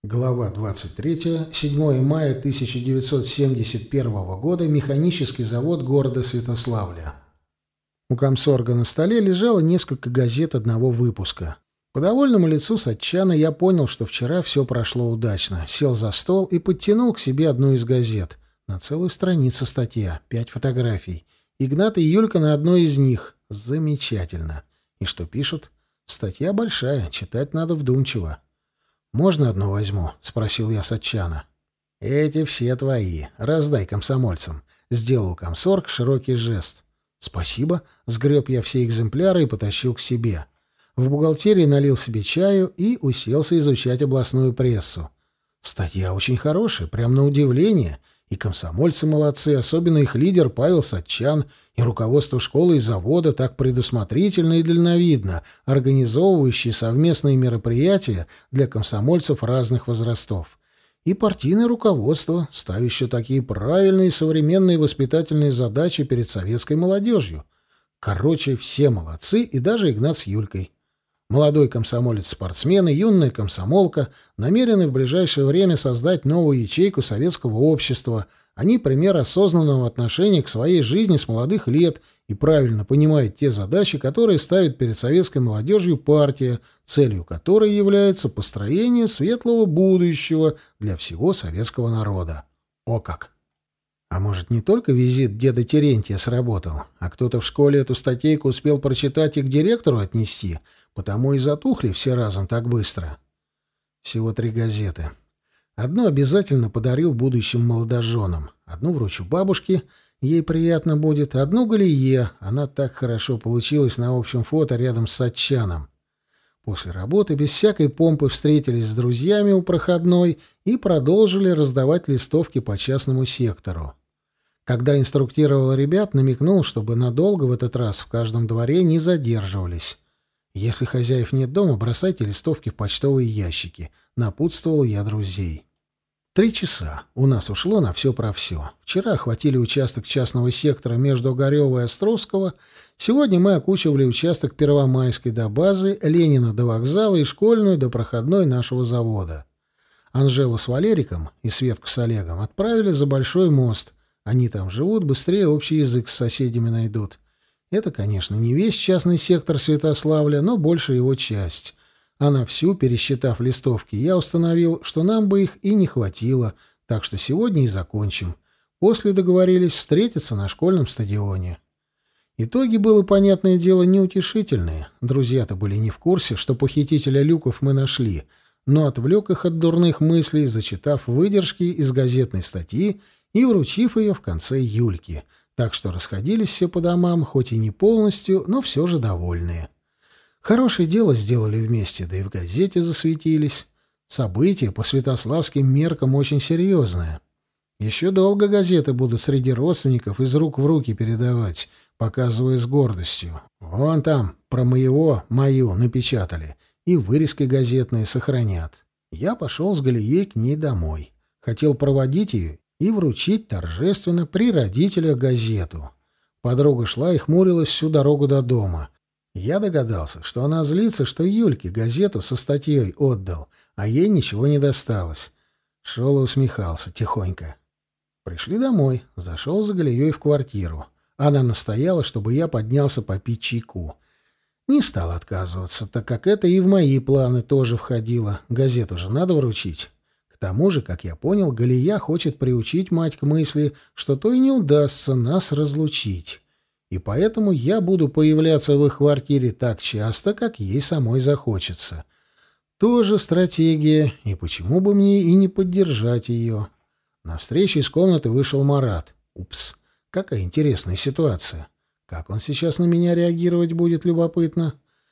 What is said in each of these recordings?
Глава 23. 7 мая 1971 года. Механический завод города Святославля. У комсорга на столе лежало несколько газет одного выпуска. По довольному лицу Сатчана я понял, что вчера все прошло удачно. Сел за стол и подтянул к себе одну из газет. На целую страницу статья, 5 фотографий. Игнат и Юлька на одной из них. Замечательно. И что пишут? Статья большая, читать надо вдумчиво. «Можно одну возьму?» — спросил я Сатчана. «Эти все твои. Раздай комсомольцам», — сделал комсорг широкий жест. «Спасибо», — сгреб я все экземпляры и потащил к себе. В бухгалтерии налил себе чаю и уселся изучать областную прессу. Статья очень хорошая, прям на удивление. И комсомольцы молодцы, особенно их лидер Павел Сатчан, и руководство школы и завода так предусмотрительно и дальновидно, организовывающие совместные мероприятия для комсомольцев разных возрастов. И партийное руководство, ставящее такие правильные и современные воспитательные задачи перед советской молодежью. Короче, все молодцы, и даже Игнат с Юлькой. Молодой комсомолец-спортсмен и юная комсомолка намерены в ближайшее время создать новую ячейку советского общества. Они пример осознанного отношения к своей жизни с молодых лет и правильно понимают те задачи, которые ставит перед советской молодежью партия, целью которой является построение светлого будущего для всего советского народа. О как! А может, не только визит деда Терентия сработал, а кто-то в школе эту статейку успел прочитать и к директору отнести, потому и затухли все разом так быстро. Всего 3 газеты. Одну обязательно подарю будущим молодоженам, одну вручу бабушке, ей приятно будет, одну Галие, она так хорошо получилась на общем фото рядом с Сатчаном. После работы без всякой помпы встретились с друзьями у проходной и продолжили раздавать листовки по частному сектору. Когда инструктировал ребят, намекнул, чтобы надолго в этот раз в каждом дворе не задерживались. «Если хозяев нет дома, бросайте листовки в почтовые ящики», — напутствовал я друзей. 3 часа у нас ушло на все про все. Вчера охватили участок частного сектора между Огарева и Островского. Сегодня мы окучивали участок Первомайской до базы, Ленина до вокзала и Школьную до проходной нашего завода. Анжелу с Валериком и Светку с Олегом отправили за Большой мост. Они там живут, быстрее общий язык с соседями найдут. Это, конечно, не весь частный сектор Святославля, но больше его часть. А на всю, пересчитав листовки, я установил, что нам бы их и не хватило, так что сегодня и закончим. После договорились встретиться на школьном стадионе. Итоги, было, понятное дело, неутешительные. Друзья-то были не в курсе, что похитителя люков мы нашли, но отвлек их от дурных мыслей, зачитав выдержки из газетной статьи и вручив ее в конце Юльки. Так что расходились все по домам, хоть и не полностью, но все же довольные. Хорошее дело сделали вместе, да и в газете засветились. Событие по святославским меркам очень серьезное. Еще долго газеты будут среди родственников из рук в руки передавать, показывая с гордостью. Вон там про мою напечатали, и вырезки газетные сохранят. Я пошел с Галией к ней домой. Хотел проводить ее и вручить торжественно при родителях газету. Подруга шла и хмурилась всю дорогу до дома. Я догадался, что она злится, что Юльке газету со статьей отдал, а ей ничего не досталось. Шел и усмехался тихонько. Пришли домой, зашел за Галией в квартиру. Она настояла, чтобы я поднялся попить чайку. Не стал отказываться, так как это и в мои планы тоже входило. Газету же надо вручить. К тому же, как я понял, Галия хочет приучить мать к мысли, что то и не удастся нас разлучить. И поэтому я буду появляться в их квартире так часто, как ей самой захочется. Тоже стратегия, и почему бы мне и не поддержать ее? Навстречу из комнаты вышел Марат. Упс, какая интересная ситуация. Как он сейчас на меня реагировать будет, любопытно.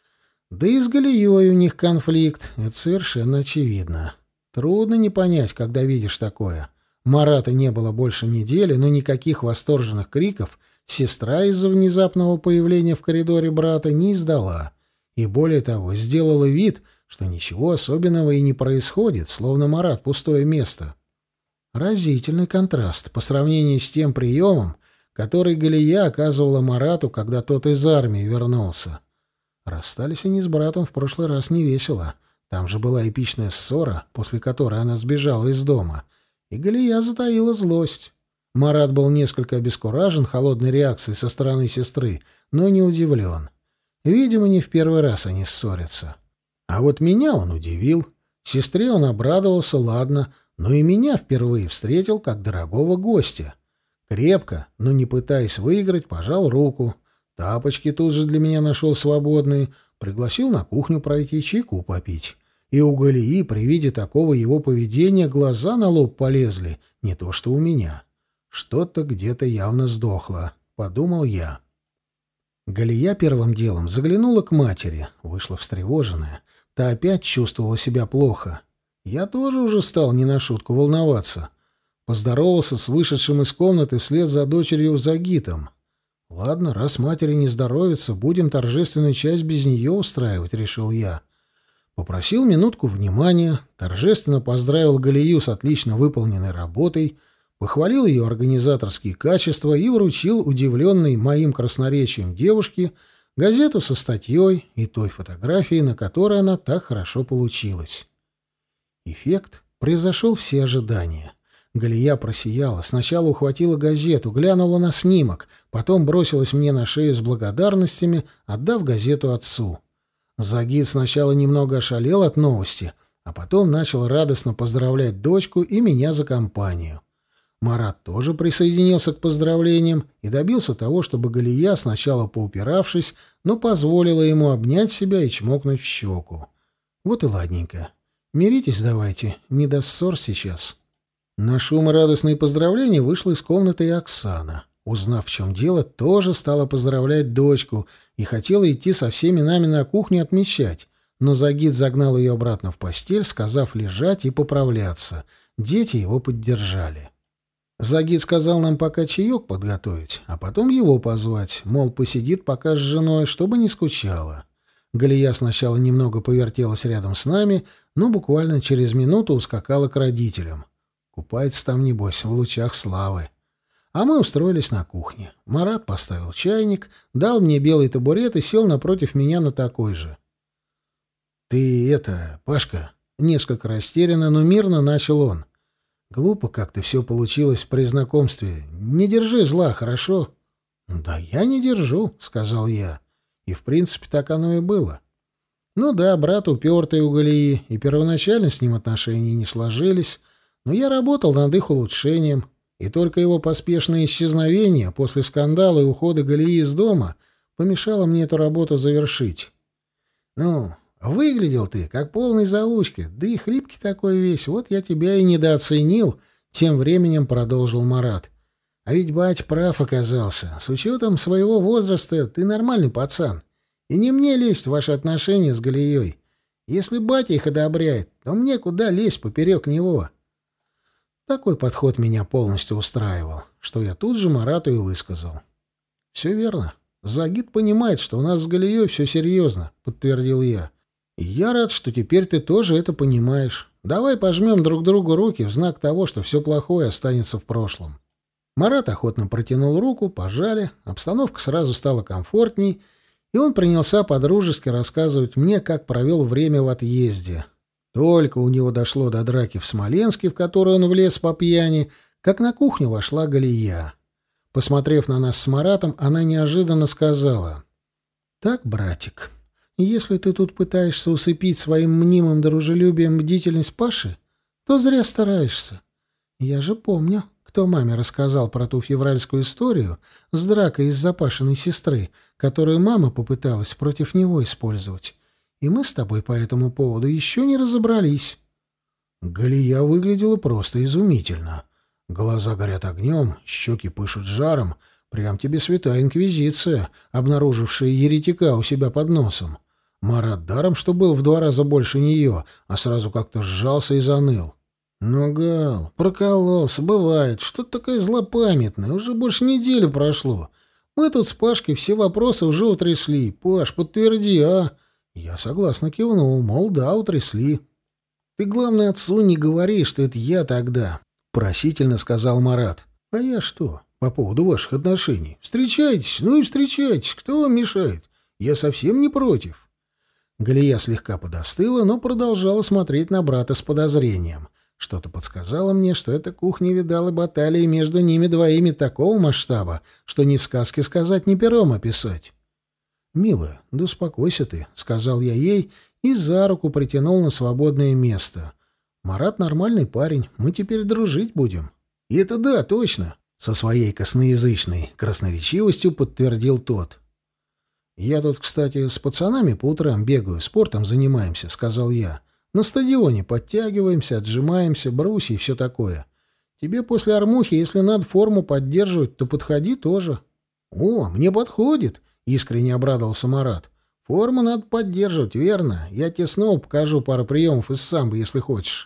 Да и с Галией у них конфликт, это совершенно очевидно. Трудно не понять, когда видишь такое. Марата не было больше недели, но никаких восторженных криков сестра из-за внезапного появления в коридоре брата не издала. И более того, сделала вид, что ничего особенного и не происходит, словно Марат — пустое место. Разительный контраст по сравнению с тем приемом, который Галия оказывала Марату, когда тот из армии вернулся. Расстались они с братом в прошлый раз невесело. Там же была эпичная ссора, после которой она сбежала из дома, и Галия затаила злость. Марат был несколько обескуражен холодной реакцией со стороны сестры, но не удивлен. Видимо, не в первый раз они ссорятся. А вот меня он удивил. Сестре он обрадовался, ладно, но и меня впервые встретил как дорогого гостя. Крепко, но не пытаясь выиграть, пожал руку. Тапочки тут же для меня нашел свободные, пригласил на кухню пройти, чайку попить. И у Галии при виде такого его поведения глаза на лоб полезли, не то что у меня. Что-то где-то явно сдохло, подумал я. Галия первым делом заглянула к матери, вышла встревоженная. Та опять чувствовала себя плохо. Я тоже уже стал не на шутку волноваться. Поздоровался с вышедшим из комнаты вслед за дочерью Загитом. Ладно, раз матери не здоровится, будем торжественную часть без нее устраивать, решил я. Попросил минутку внимания, торжественно поздравил Галию с отлично выполненной работой, похвалил ее организаторские качества и вручил удивленной моим красноречием девушке газету со статьей и той фотографией, на которой она так хорошо получилась. Эффект превзошел все ожидания. Галия просияла, сначала ухватила газету, глянула на снимок, потом бросилась мне на шею с благодарностями, отдав газету отцу. Загид сначала немного ошалел от новости, а потом начал радостно поздравлять дочку и меня за компанию. Марат тоже присоединился к поздравлениям и добился того, чтобы Галия, сначала поупиравшись, но позволила ему обнять себя и чмокнуть в щеку. Вот и ладненько. Миритесь давайте, не до ссор сейчас. На шум и радостные поздравления вышла из комнаты и Оксана. Узнав, в чем дело, тоже стала поздравлять дочку и хотела идти со всеми нами на кухню отмечать, но Загид загнал ее обратно в постель, сказав лежать и поправляться. Дети его поддержали. Загид сказал нам пока чаек подготовить, а потом его позвать, мол, посидит пока с женой, чтобы не скучала. Галия сначала немного повертелась рядом с нами, но буквально через минуту ускакала к родителям. Купается там, небось, в лучах славы. А мы устроились на кухне. Марат поставил чайник, дал мне белый табурет и сел напротив меня на такой же. «Ты это, Пашка...» — несколько растерянно, но мирно начал он. «Глупо как-то все получилось при знакомстве. Не держи зла, хорошо?» «Да я не держу», — сказал я. И, в принципе, так оно и было. Ну да, брат упертый у Галии, и первоначально с ним отношения не сложились, но я работал над их улучшением, и только его поспешное исчезновение после скандала и ухода Галии из дома помешало мне эту работу завершить. «Ну, выглядел ты, как полный заучка, да и хлипкий такой весь, вот я тебя и недооценил», — тем временем продолжил Марат. «А ведь батя прав оказался. С учетом своего возраста ты нормальный пацан. И не мне лезть в ваши отношения с Галией. Если батя их одобряет, то мне куда лезть поперек него». Такой подход меня полностью устраивал, что я тут же Марату и высказал. «Все верно. Загид понимает, что у нас с Галией все серьезно», — подтвердил я. «И я рад, что теперь ты тоже это понимаешь. Давай пожмем друг другу руки в знак того, что все плохое останется в прошлом». Марат охотно протянул руку, пожали, обстановка сразу стала комфортней, и он принялся по-дружески рассказывать мне, как провел время в отъезде. Только у него дошло до драки в Смоленске, в которую он влез по пьяни, как на кухню вошла Галия. Посмотрев на нас с Маратом, она неожиданно сказала: «Так, братик, если ты тут пытаешься усыпить своим мнимым дружелюбием бдительность Паши, то зря стараешься. Я же помню, кто маме рассказал про ту февральскую историю с дракой из-за Пашиной сестры, которую мама попыталась против него использовать. И мы с тобой по этому поводу еще не разобрались». Галия выглядела просто изумительно. Глаза горят огнем, щеки пышут жаром. Прям тебе святая инквизиция, обнаружившая еретика у себя под носом. Марат даром, что был в 2 раза больше нее, а сразу как-то сжался и заныл. «Ну, Гал, прокололся, бывает. Что-то такое злопамятное. Уже больше недели прошло. Мы тут с Пашкой все вопросы уже утрясли. Паш, подтверди, а?» Я согласно кивнул, мол, да, утрясли. «Ты, главное, отцу не говори, что это я тогда», — просительно сказал Марат. «А я что? По поводу ваших отношений. Встречайтесь, ну и встречайтесь. Кто вам мешает? Я совсем не против». Галия слегка подостыла, но продолжала смотреть на брата с подозрением. Что-то подсказало мне, что эта кухня видала баталии между ними двоими такого масштаба, что ни в сказке сказать, ни пером описать. «Милая, да успокойся ты», — сказал я ей и за руку притянул на свободное место. «Марат нормальный парень, мы теперь дружить будем». «И это да, точно», — со своей косноязычной красноречивостью подтвердил тот. «Я тут, кстати, с пацанами по утрам бегаю, спортом занимаемся», — сказал я. «На стадионе подтягиваемся, отжимаемся, брусья и все такое. Тебе после армухи, если надо форму поддерживать, то подходи тоже». «О, мне подходит», — искренне обрадовался Марат. «Форму надо поддерживать, верно? Я тебе снова покажу пару приемов из самбо, если хочешь».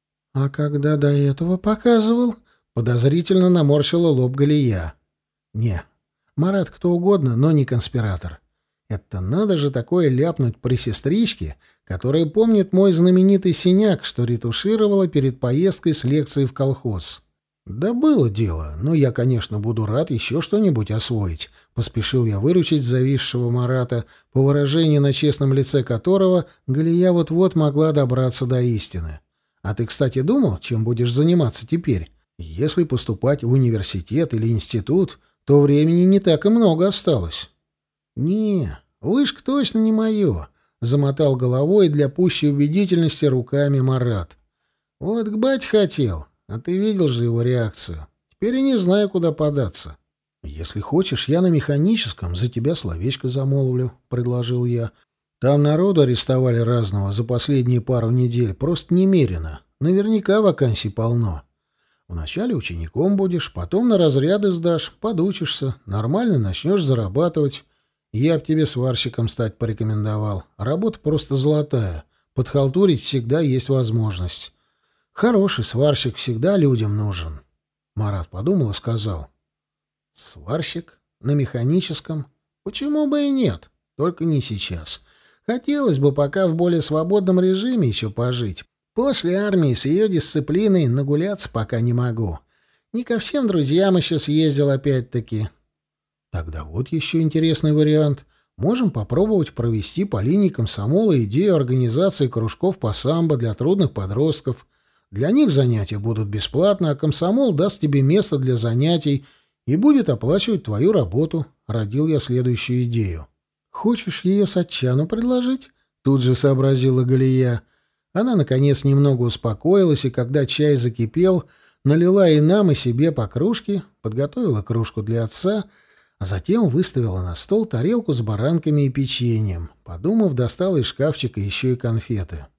«А когда до этого показывал?» — подозрительно наморщила лоб Галия. «Не, Марат кто угодно, но не конспиратор. Это надо же такое ляпнуть при сестричке, которая помнит мой знаменитый синяк, что ретушировала перед поездкой с лекцией в колхоз. Да было дело, но я, конечно, буду рад еще что-нибудь освоить», — поспешил я выручить зависшего Марата, по выражению на честном лице которого Галия вот-вот могла добраться до истины. «А ты, кстати, думал, чем будешь заниматься теперь? Если поступать в университет или институт, то времени не так и много осталось». «Не, вышка точно не мое», — замотал головой для пущей убедительности руками Марат. «Вот к бате хотел, а ты видел же его реакцию. Теперь я не знаю, куда податься». «Если хочешь, я на механическом за тебя словечко замолвлю», — предложил я. «Там народу арестовали разного за последние пару недель, просто немерено. Наверняка вакансий полно. Вначале учеником будешь, потом на разряды сдашь, подучишься, нормально начнешь зарабатывать. Я б тебе сварщиком стать порекомендовал. Работа просто золотая. Подхалтурить всегда есть возможность. Хороший сварщик всегда людям нужен». Марат подумал и сказал. «Сварщик? На механическом? Почему бы и нет? Только не сейчас. Хотелось бы пока в более свободном режиме еще пожить. После армии с ее дисциплиной нагуляться пока не могу. Не ко всем друзьям еще съездил опять-таки». «Тогда вот еще интересный вариант. Можем попробовать провести по линии комсомола идею организации кружков по самбо для трудных подростков. Для них занятия будут бесплатно, а комсомол даст тебе место для занятий и будет оплачивать твою работу», — родил я следующую идею. «Хочешь ее Сатчану предложить?» — тут же сообразила Галия. Она, наконец, немного успокоилась, и когда чай закипел, налила и нам, и себе по кружке, подготовила кружку для отца, а затем выставила на стол тарелку с баранками и печеньем. Подумав, достала из шкафчика еще и конфеты.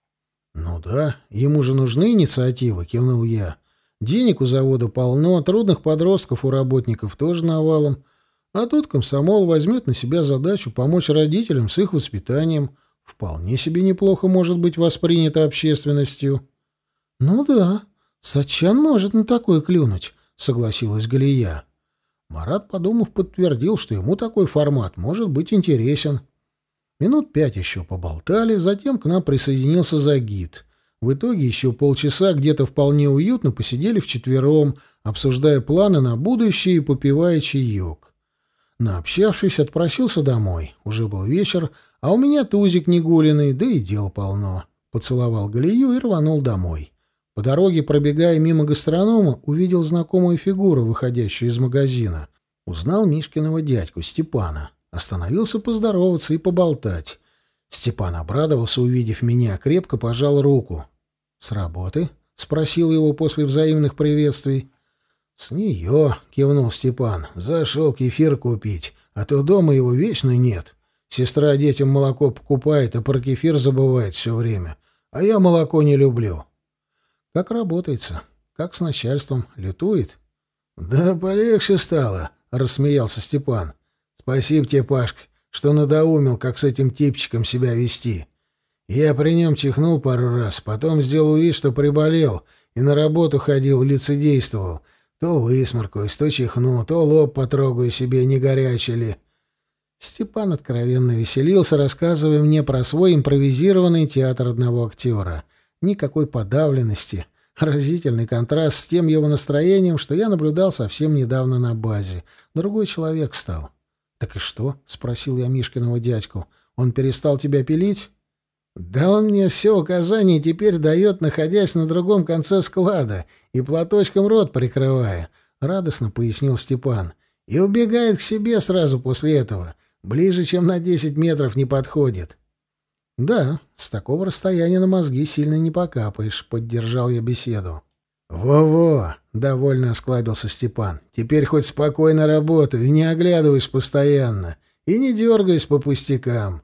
«Ну да, ему же нужны инициативы», — кивнул я. «Денег у завода полно, трудных подростков у работников тоже навалом. А тут комсомол возьмет на себя задачу помочь родителям с их воспитанием. Вполне себе неплохо может быть воспринято общественностью». «Ну да, Сатчан может на такое клюнуть», — согласилась Галия. Марат, подумав, подтвердил, что ему такой формат может быть интересен. Минут 5 еще поболтали, затем к нам присоединился Загид. В итоге еще полчаса где-то вполне уютно посидели вчетвером, обсуждая планы на будущее и попивая чаек. Наобщавшись, отпросился домой. Уже был вечер, а у меня тузик негуленный, да и дел полно. Поцеловал Галию и рванул домой. По дороге, пробегая мимо гастронома, увидел знакомую фигуру, выходящую из магазина. Узнал Мишкиного дядьку Степана. Остановился поздороваться и поболтать. Степан обрадовался, увидев меня, крепко пожал руку. «С работы?» — спросил его после взаимных приветствий. «С нее», — кивнул Степан, — «зашел кефир купить, а то дома его вечно нет. Сестра детям молоко покупает, а про кефир забывает все время. А я молоко не люблю». «Как работается? Как с начальством? Лютует?» «Да полегче стало», — рассмеялся Степан. «Спасибо тебе, Пашка, что надоумил, как с этим типчиком себя вести. Я при нем чихнул пару раз, потом сделал вид, что приболел, и на работу ходил, лицедействовал. То высморкаюсь, то чихну, то лоб потрогаю себе, не горячий ли». Степан откровенно веселился, рассказывая мне про свой импровизированный театр одного актера. Никакой подавленности. Разительный контраст с тем его настроением, что я наблюдал совсем недавно на базе. Другой человек стал. «Так и что?» — спросил я Мишкиного дядьку. Он перестал тебя пилить? Да он мне все указания теперь дает, находясь на другом конце склада и платочком рот прикрывая, — радостно пояснил Степан. И убегает к себе сразу после этого. Ближе, чем на 10 метров не подходит. Да, с такого расстояния на мозги сильно не покапаешь, — поддержал я беседу. «Во-во!» — довольно осклабился Степан. «Теперь хоть спокойно работаю и не оглядываюсь постоянно, и не дергаюсь по пустякам.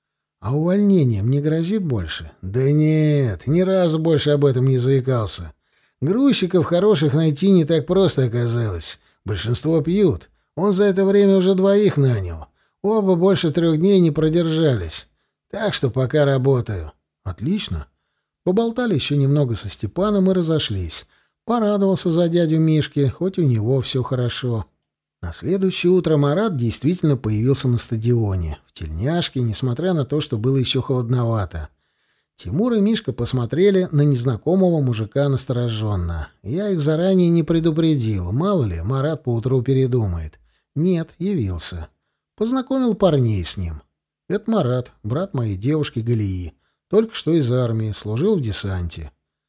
А увольнение мне грозит больше?» «Да нет, ни разу больше об этом не заикался. Грузчиков хороших найти не так просто оказалось. Большинство пьют. Он за это время уже 2 нанял. Оба больше 3 дней не продержались. Так что пока работаю». «Отлично». Поболтали еще немного со Степаном и разошлись. Порадовался за дядю Мишки, хоть у него все хорошо. На следующее утро Марат действительно появился на стадионе, в тельняшке, несмотря на то, что было еще холодновато. Тимур и Мишка посмотрели на незнакомого мужика настороженно. Я их заранее не предупредил, мало ли, Марат поутру передумает. Нет, явился. Познакомил парней с ним. Это Марат, брат моей девушки Галии. Только что из армии, служил в десанте.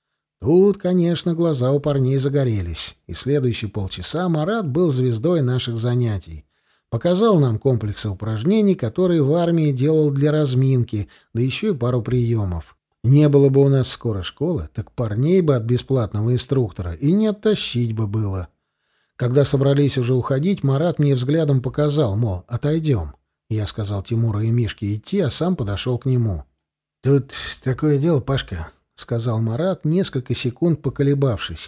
Тут, конечно, глаза у парней загорелись, и следующие полчаса Марат был звездой наших занятий. Показал нам комплексы упражнений, которые в армии делал для разминки, да еще и пару приемов. Не было бы у нас скоро школы, так парней бы от бесплатного инструктора и не оттащить бы было. Когда собрались уже уходить, Марат мне взглядом показал, мол, отойдем. Я сказал Тимуру и Мишке идти, а сам подошел к нему. «Тут такое дело, Пашка», — сказал Марат, несколько секунд поколебавшись.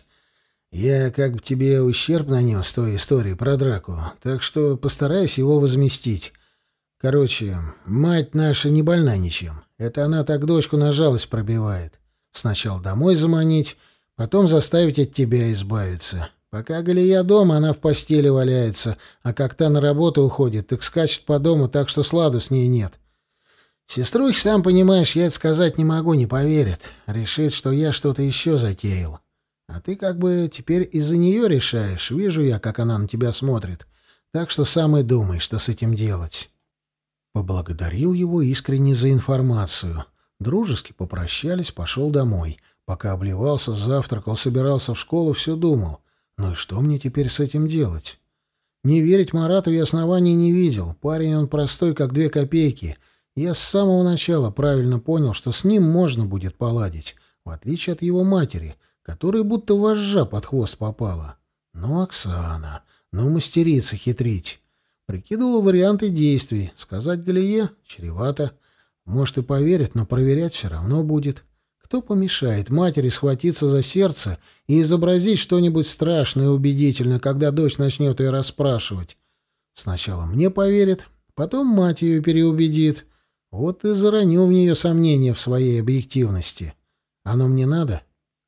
«Я как бы тебе ущерб нанес той истории про драку, так что постараюсь его возместить. Короче, мать наша не больна ничем. Это она так дочку на жалость пробивает. Сначала домой заманить, потом заставить от тебя избавиться. Пока Галия дома, она в постели валяется, а как та на работу уходит, так скачет по дому, так что сладу с ней нет. Сеструхе, сам понимаешь, я это сказать не могу, не поверит. Решит, что я что-то еще затеял. А ты как бы теперь из-за нее решаешь. Вижу я, как она на тебя смотрит. Так что сам и думай, что с этим делать». Поблагодарил его искренне за информацию. Дружески попрощались, пошел домой. Пока обливался, завтракал, собирался в школу, все думал. Ну и что мне теперь с этим делать? Не верить Марату я оснований не видел. Парень он простой, как 2 копейки. Я с самого начала правильно понял, что с ним можно будет поладить, в отличие от его матери, которой будто вожжа под хвост попала. Ну, Оксана, ну, мастерица хитрить. Прикидывала варианты действий. Сказать Галие чревато. Может, и поверит, но проверять все равно будет. Кто помешает матери схватиться за сердце и изобразить что-нибудь страшное и убедительно, когда дочь начнет ее расспрашивать? Сначала мне поверит, потом мать ее переубедит. Вот и зароню в нее сомнения в своей объективности. Оно мне надо?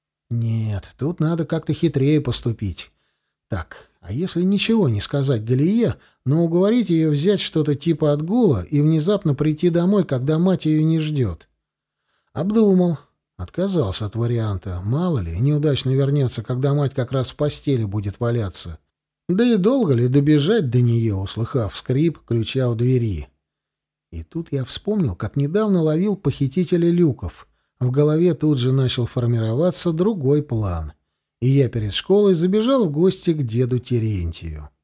Нет, тут надо как-то хитрее поступить. Так, а если ничего не сказать Галие, но уговорить ее взять что-то типа отгула и внезапно прийти домой, когда мать ее не ждет? Обдумал. Отказался от варианта. Мало ли, неудачно вернется, когда мать как раз в постели будет валяться. Да и долго ли добежать до нее, услыхав скрип ключа в двери? И тут я вспомнил, как недавно ловил похитителя люков. В голове тут же начал формироваться другой план. И я перед школой забежал в гости к деду Терентию.